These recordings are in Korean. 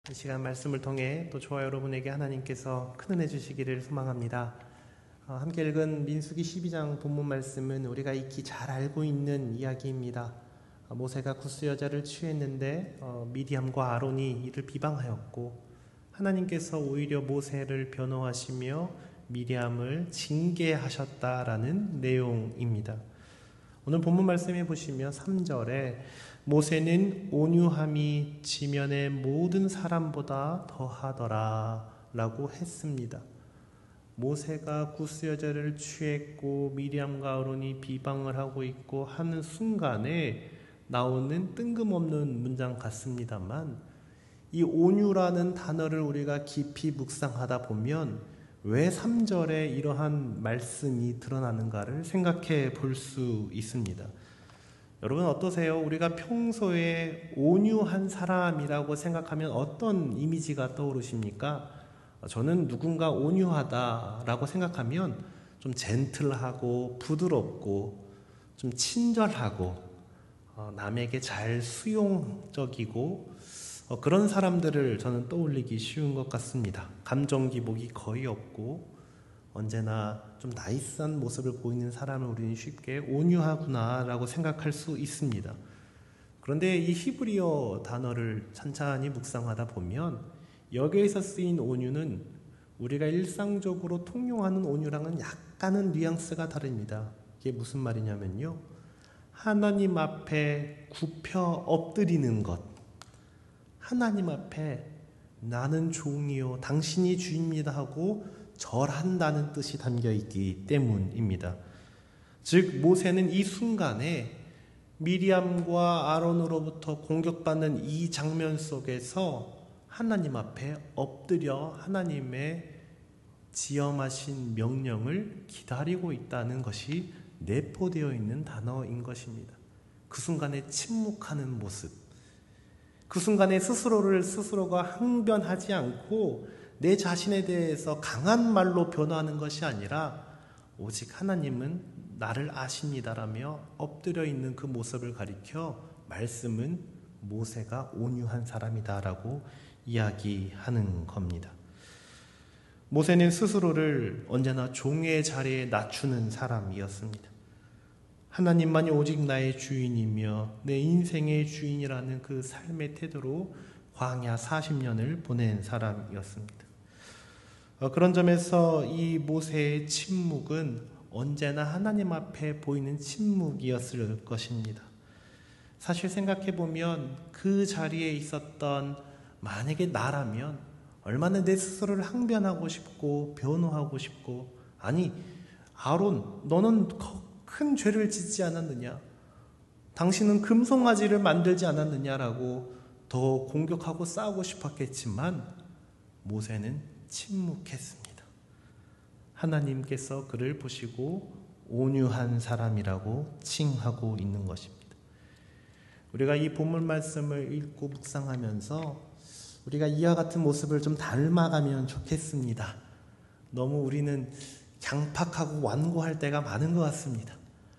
이 시간 말씀을 통해 또 저와 여러분에게 하나님께서 큰 은혜 주시기를 소망합니다. 함께 읽은 민수기 12장 본문 말씀은 우리가 익히 잘 알고 있는 이야기입니다. 모세가 구스 여자를 취했는데 미디암과 아론이 이를 비방하였고 하나님께서 오히려 모세를 변호하시며 미디암을 징계하셨다라는 내용입니다. 오늘 본문 말씀에 보시면 3절에 모세는 온유함이 지면의 모든 사람보다 더하더라 라고 했습니다. 모세가 구스 여자를 취했고 미리암과 아론이 비방을 하고 있고 하는 순간에 나오는 뜬금없는 문장 같습니다만 이 온유라는 단어를 우리가 깊이 묵상하다 보면 왜 3절에 이러한 말씀이 드러나는가를 생각해 볼 수 있습니다. 여러분 어떠세요? 우리가 평소에 온유한 사람이라고 생각하면 어떤 이미지가 떠오르십니까? 저는 누군가 온유하다라고 생각하면 좀 젠틀하고 부드럽고 좀 친절하고 남에게 잘 수용적이고 그런 사람들을 저는 떠올리기 쉬운 것 같습니다. 감정 기복이 거의 없고 언제나 좀 나이스한 모습을 보이는 사람을 우리는 쉽게 온유하구나라고 생각할 수 있습니다. 그런데 이 히브리어 단어를 찬찬히 묵상하다 보면 여기에서 쓰인 온유는 우리가 일상적으로 통용하는 온유랑은 약간은 뉘앙스가 다릅니다. 이게 무슨 말이냐면요, 하나님 앞에 굽혀 엎드리는 것, 하나님 앞에 나는 종이요 당신이 주입니다 하고 절한다는 뜻이 담겨있기 때문입니다. 즉 모세는 이 순간에 미리암과 아론으로부터 공격받는 이 장면 속에서 하나님 앞에 엎드려 하나님의 지엄하신 명령을 기다리고 있다는 것이 내포되어 있는 단어인 것입니다. 그 순간에 침묵하는 모습, 그 순간에 스스로가 항변하지 않고 내 자신에 대해서 강한 말로 변호하는 것이 아니라 오직 하나님은 나를 아십니다라며 엎드려 있는 그 모습을 가리켜 말씀은 모세가 온유한 사람이다라고 이야기하는 겁니다. 모세는 스스로를 언제나 종의 자리에 낮추는 사람이었습니다. 하나님만이 오직 나의 주인이며 내 인생의 주인이라는 그 삶의 태도로 광야 40년을 보낸 사람이었습니다. 그런 점에서 이 모세의 침묵은 언제나 하나님 앞에 보이는 침묵이었을 것입니다. 사실 생각해보면 그 자리에 있었던 만약에 나라면 얼마나 내 스스로를 항변하고 싶고 변호하고 싶고, 아니 아론 너는 큰 죄를 짓지 않았느냐, 당신은 금송아지를 만들지 않았느냐라고 더 공격하고 싸우고 싶었겠지만 모세는 침묵했습니다. 하나님께서 그를 보시고 온유한 사람이라고 칭하고 있는 것입니다. 우리가 이 본문 말씀을 읽고 묵상하면서 우리가 이와 같은 모습을 좀 닮아가면 좋겠습니다. 너무 우리는 강팍하고 완고할 때가 많은 것 같습니다.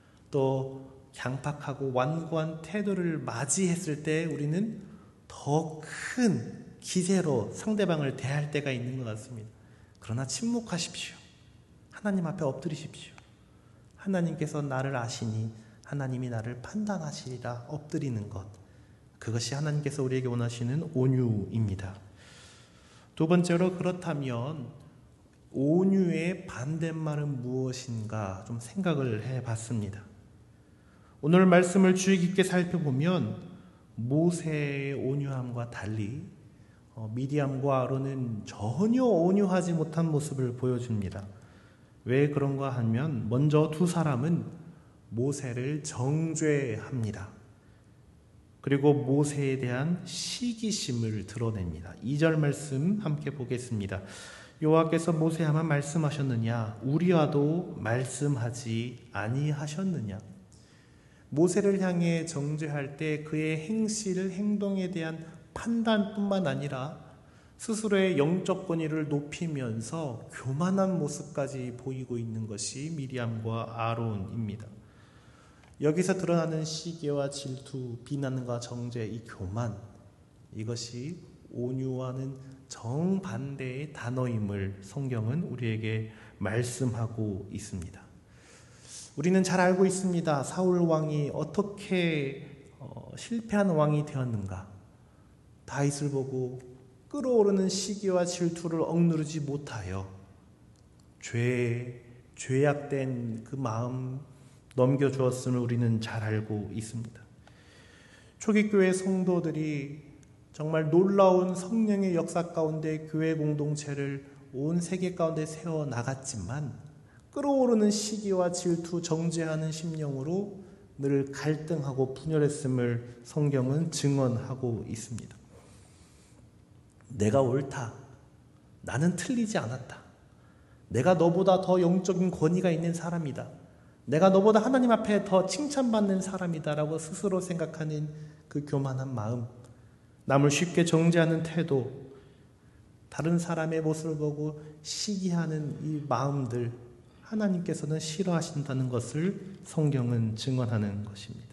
또 강팍하고 완고한 태도를 맞이했을 때 우리는 더 큰 기세로 상대방을 대할 때가 있는 것 같습니다. 그러나 침묵하십시오. 하나님 앞에 엎드리십시오. 하나님께서 나를 아시니 하나님이 나를 판단하시리라 엎드리는 것, 그것이 하나님께서 우리에게 원하시는 온유입니다. 두 번째로, 그렇다면 온유의 반대말은 무엇인가 좀 생각을 해봤습니다. 오늘 말씀을 주의 깊게 살펴보면 모세의 온유함과 달리 미디암과 아론은 전혀 온유하지 못한 모습을 보여줍니다. 왜 그런가 하면 먼저 두 사람은 모세를 정죄합니다. 그리고 모세에 대한 시기심을 드러냅니다. 2절 말씀 함께 보겠습니다. 여호와께서 모세에게 말씀하셨느냐, 우리와도 말씀하지 아니하셨느냐. 모세를 향해 정죄할 때 그의 행실, 행동에 대한 판단뿐만 아니라 스스로의 영적 권위를 높이면서 교만한 모습까지 보이고 있는 것이 미리암과 아론입니다. 여기서 드러나는 시기와 질투, 비난과 정죄, 이 교만, 이것이 온유와는 정반대의 단어임을 성경은 우리에게 말씀하고 있습니다. 우리는 잘 알고 있습니다. 사울 왕이 어떻게 실패한 왕이 되었는가. 다윗을 보고 끓어오르는 시기와 질투를 억누르지 못하여 죄악된 그 마음 넘겨주었음을 우리는 잘 알고 있습니다. 초기교회 성도들이 정말 놀라운 성령의 역사 가운데 교회 공동체를 온 세계 가운데 세워나갔지만 끓어오르는 시기와 질투, 정죄하는 심령으로 늘 갈등하고 분열했음을 성경은 증언하고 있습니다. 내가 옳다. 나는 틀리지 않았다. 내가 너보다 더 영적인 권위가 있는 사람이다. 내가 너보다 하나님 앞에 더 칭찬받는 사람이다라고 스스로 생각하는 그 교만한 마음, 남을 쉽게 정죄하는 태도, 다른 사람의 모습을 보고 시기하는 이 마음들, 하나님께서는 싫어하신다는 것을 성경은 증언하는 것입니다.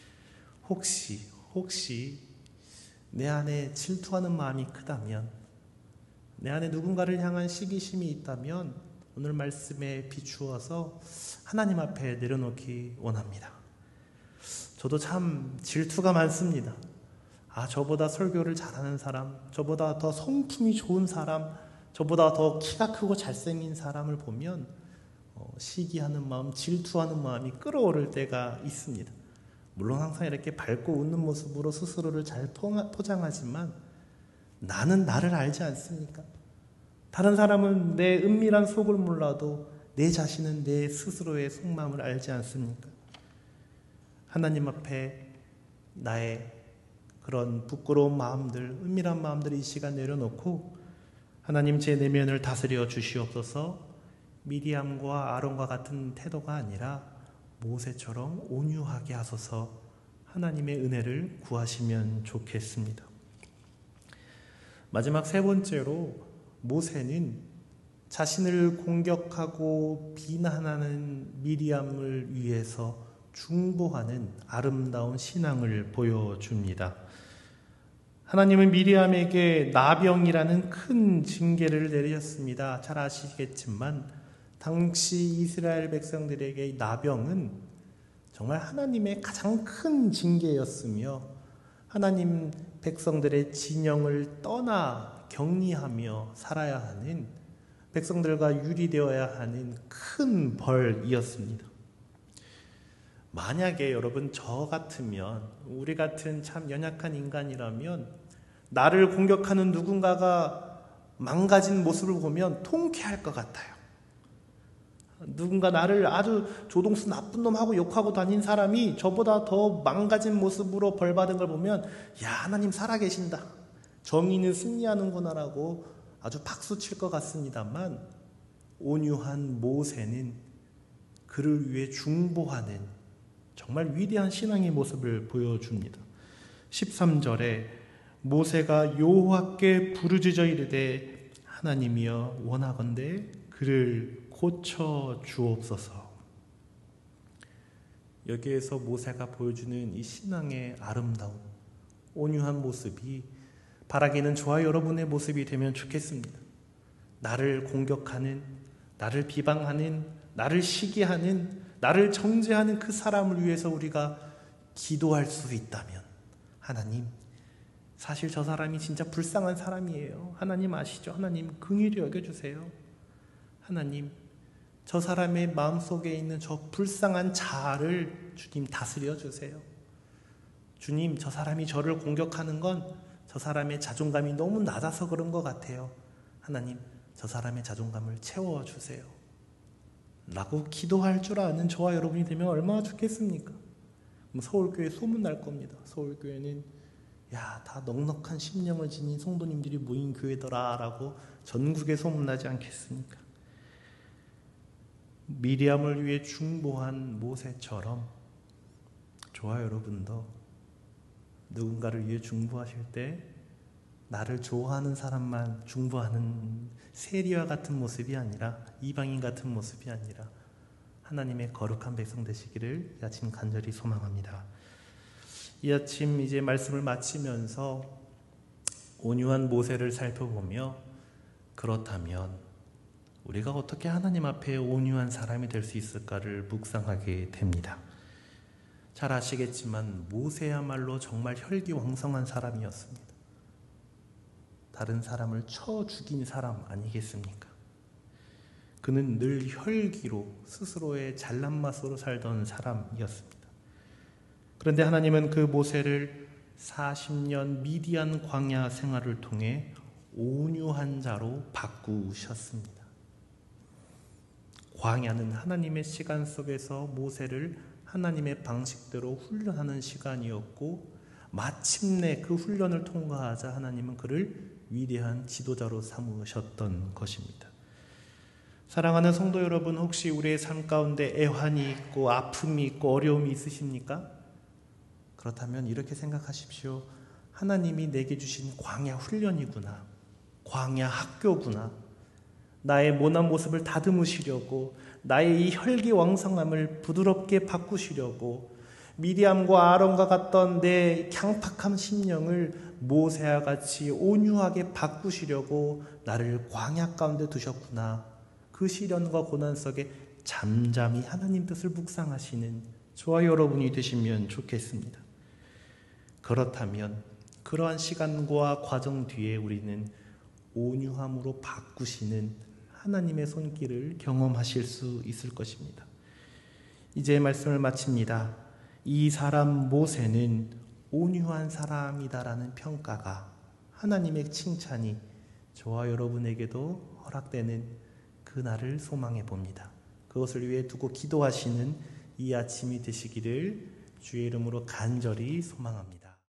혹시 내 안에 질투하는 마음이 크다면, 내 안에 누군가를 향한 시기심이 있다면 오늘 말씀에 비추어서 하나님 앞에 내려놓기 원합니다. 저도 참 질투가 많습니다. 저보다 설교를 잘하는 사람, 저보다 더 성품이 좋은 사람, 저보다 더 키가 크고 잘생긴 사람을 보면 시기하는 마음, 질투하는 마음이 끓어오를 때가 있습니다. 물론 항상 이렇게 밝고 웃는 모습으로 스스로를 잘 포장하지만 나는 나를 알지 않습니까? 다른 사람은 내 은밀한 속을 몰라도 내 자신은 내 스스로의 속마음을 알지 않습니까? 하나님 앞에 나의 그런 부끄러운 마음들, 은밀한 마음들을 이 시간 내려놓고 하나님 제 내면을 다스려 주시옵소서. 미리암과 아론과 같은 태도가 아니라 모세처럼 온유하게 하소서. 하나님의 은혜를 구하시면 좋겠습니다. 마지막 세 번째로 모세는 자신을 공격하고 비난하는 미리암을 위해서 중보하는 아름다운 신앙을 보여줍니다. 하나님은 미리암에게 나병이라는 큰 징계를 내리셨습니다. 잘 아시겠지만 당시 이스라엘 백성들에게 나병은 정말 하나님의 가장 큰 징계였으며 하나님 백성들의 진영을 떠나 격리하며 살아야 하는, 백성들과 유리되어야 하는 큰 벌이었습니다. 만약에 여러분 저 같으면, 우리 같은 참 연약한 인간이라면 나를 공격하는 누군가가 망가진 모습을 보면 통쾌할 것 같아요. 누군가 나를 아주 조동수 나쁜 놈하고 욕하고 다닌 사람이 저보다 더 망가진 모습으로 벌받은 걸 보면 야, 하나님 살아계신다, 정의는 승리하는구나라고 아주 박수칠 것 같습니다만, 온유한 모세는 그를 위해 중보하는 정말 위대한 신앙의 모습을 보여줍니다. 13절에 모세가 여호와께 부르짖어 이르되 하나님이여 원하건대 그를 고쳐 주옵소서. 여기에서 모세가 보여주는 이 신앙의 아름다움, 온유한 모습이 바라기는 저와 여러분의 모습이 되면 좋겠습니다. 나를 공격하는, 나를 비방하는, 나를 시기하는, 나를 정죄하는 그 사람을 위해서 우리가 기도할 수 있다면, 하나님, 사실 저 사람이 진짜 불쌍한 사람이에요. 하나님 아시죠? 하나님 긍휼히 여겨주세요. 하나님, 저 사람의 마음속에 있는 저 불쌍한 자아를 주님 다스려 주세요. 주님, 저 사람이 저를 공격하는 건 저 사람의 자존감이 너무 낮아서 그런 것 같아요. 하나님, 저 사람의 자존감을 채워주세요. 라고 기도할 줄 아는 저와 여러분이 되면 얼마나 좋겠습니까? 서울교회 소문날 겁니다. 서울교회는 다 넉넉한 심령을 지닌 성도님들이 모인 교회더라 라고 전국에 소문나지 않겠습니까? 미리암을 위해 중보한 모세처럼 저와 여러분도 누군가를 위해 중보하실 때 나를 좋아하는 사람만 중보하는 세리와 같은 모습이 아니라, 이방인 같은 모습이 아니라 하나님의 거룩한 백성 되시기를 이 아침 간절히 소망합니다. 이 아침 이제 말씀을 마치면서 온유한 모세를 살펴보며 그렇다면 우리가 어떻게 하나님 앞에 온유한 사람이 될 수 있을까를 묵상하게 됩니다. 잘 아시겠지만 모세야말로 정말 혈기왕성한 사람이었습니다. 다른 사람을 쳐 죽인 사람 아니겠습니까? 그는 늘 혈기로 스스로의 잘난 맛으로 살던 사람이었습니다. 그런데 하나님은 그 모세를 40년 미디안 광야 생활을 통해 온유한 자로 바꾸셨습니다. 광야는 하나님의 시간 속에서 모세를 하나님의 방식대로 훈련하는 시간이었고 마침내 그 훈련을 통과하자 하나님은 그를 위대한 지도자로 삼으셨던 것입니다. 사랑하는 성도 여러분, 혹시 우리의 삶 가운데 애환이 있고 아픔이 있고 어려움이 있으십니까? 그렇다면 이렇게 생각하십시오. 하나님이 내게 주신 광야 훈련이구나. 광야 학교구나. 나의 모난 모습을 다듬으시려고, 나의 이 혈기왕성함을 부드럽게 바꾸시려고, 미디암과 아론과 같던 내 강팍한 심령을 모세와 같이 온유하게 바꾸시려고 나를 광야 가운데 두셨구나. 그 시련과 고난 속에 잠잠히 하나님 뜻을 묵상하시는 저와 여러분이 되시면 좋겠습니다. 그렇다면 그러한 시간과 과정 뒤에 우리는 온유함으로 바꾸시는 하나님의 손길을 경험하실 수 있을 것입니다. 이제 말씀을 마칩니다. 이 사람 모세는 온유한 사람이다라는 평가가, 하나님의 칭찬이 저와 여러분에게도 허락되는 그날을 소망해 봅니다. 그것을 위해 두고 기도하시는 이 아침이 되시기를 주의 이름으로 간절히 소망합니다.